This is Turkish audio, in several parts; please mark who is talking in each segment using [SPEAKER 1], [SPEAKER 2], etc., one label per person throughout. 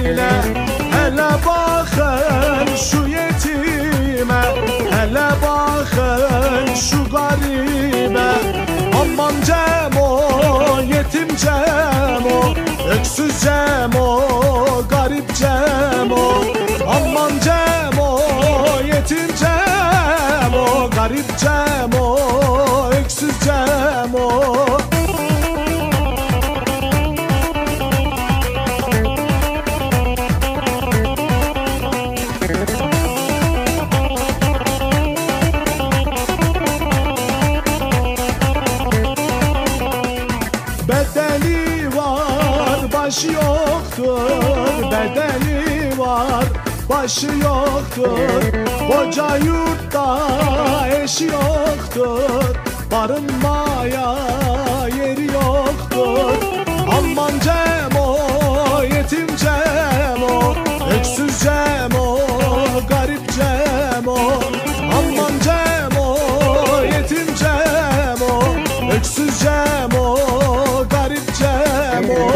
[SPEAKER 1] ile. Hele bakın şu yetime, hele bakın şu garibe. Aman Cemo, yetim Cemo, öksüz Cemo, garip Cemo. Aman Cemo, yetim Cemo, garip Cemo, öksüz Cemo. Bedeli var, başı yoktur. Bedeli var, başı yoktur. Koca yurtta eşi yoktur. Barınmaya yeri yoktur. Aman Cemo, yetim Cemo, öksüz Cemo, garip Cemo. Aman Cemo, yetim Cemo, öksüz Cemo, garip Cemo.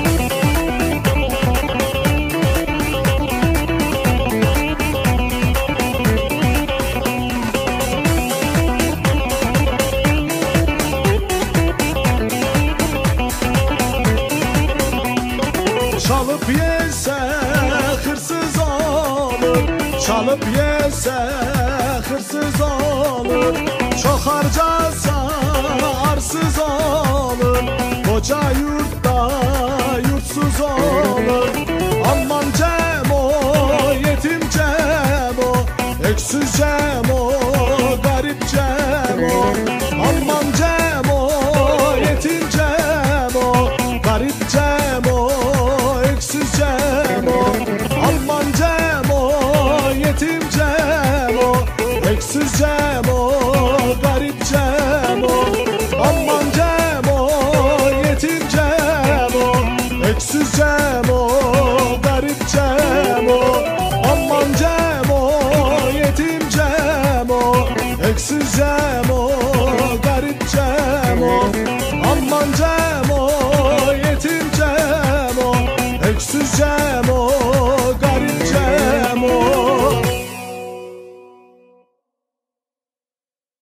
[SPEAKER 1] Çalıp yese hırsız olur, çalıp yese hırsız olur. Çok harcasa arsız olur, koca yurtta yurtsuz olur. Aman Cemo, yetim Cemo, öksüz Cemo, garip Cemo. Aman Cemo, yetim Cemo, garip Cemo, öksüz Cemo. Aman Cemo, yetim Cemo, öksüz Cemo, garip Cemo. Aman Cemo, yetim Cemo, öksüz Cemo, garip Cemo. Aman Cemo, yetim Cemo, öksüz Cemo, garip Cemo. Aman Cemo, yetim Cemo, öksüz Cemo.